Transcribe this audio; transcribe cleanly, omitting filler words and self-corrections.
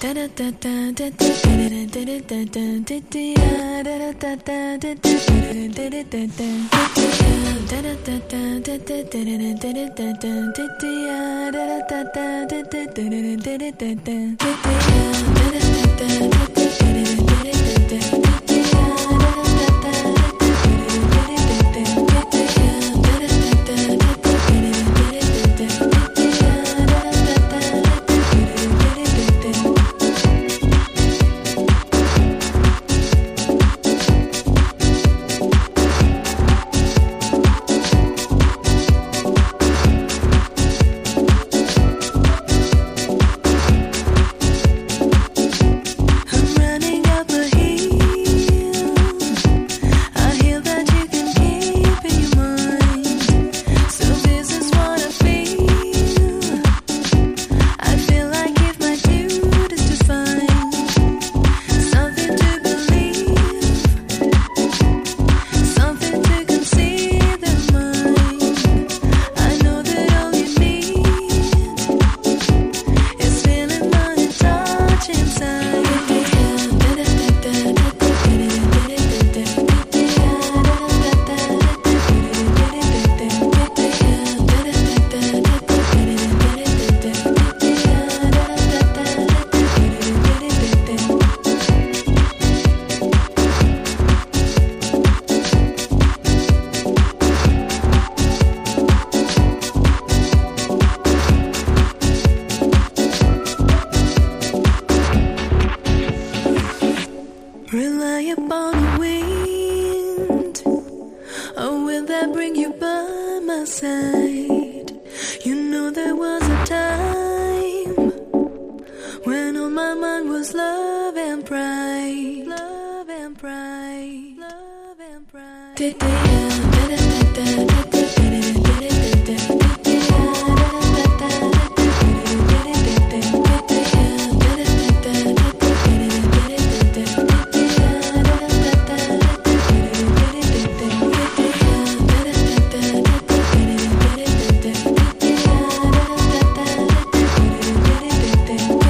Rely upon the wind, or will that bring you by my side? You know there was a time when all my mind was love and pride. Love and pride. Love and pride.